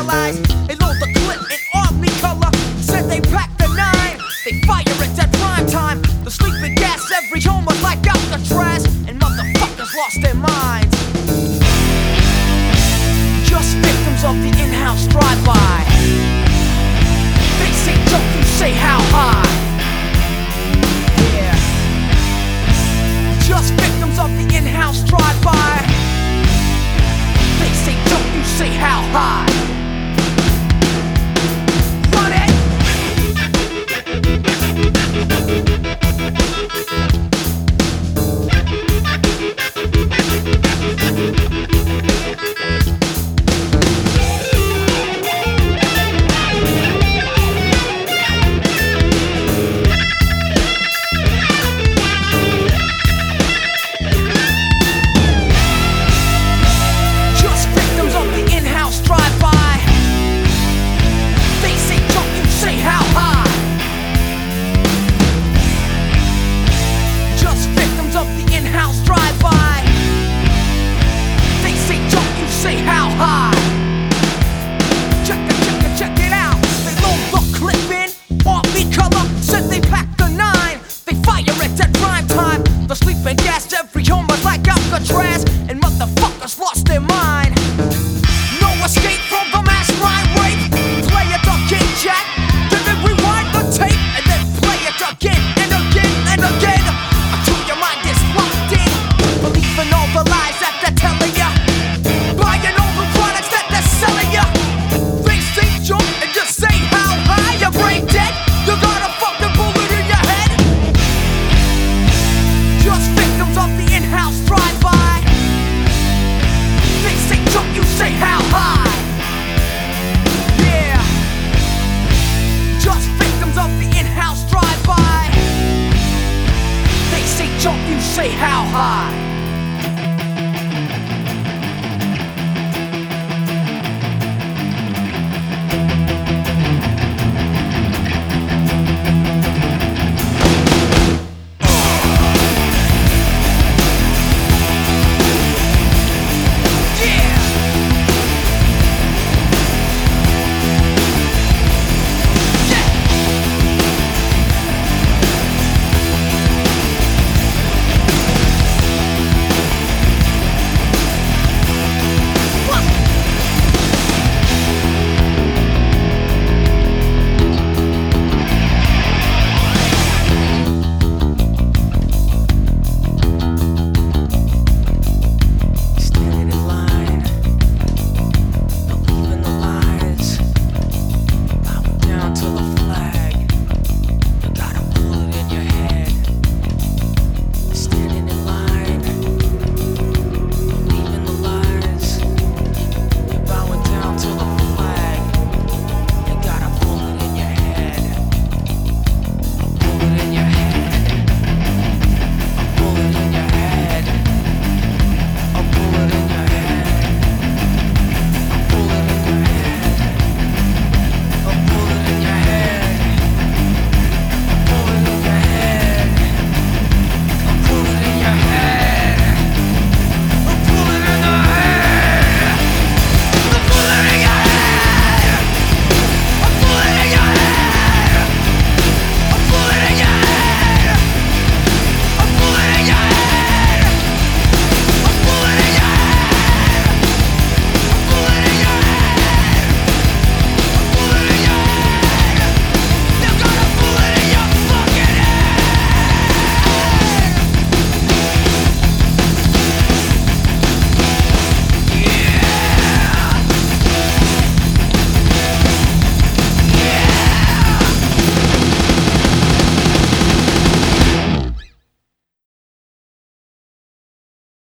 realize they load the clip in army color. Said they packed the 9, they fire it at prime time. The sleeping gas every home was like Alcatraz, and motherfuckers lost their minds. Just victims of the in-house drive-by. They say don't you say how high. Yeah. Just victims of the in-house drive-by. They say don't you say how high.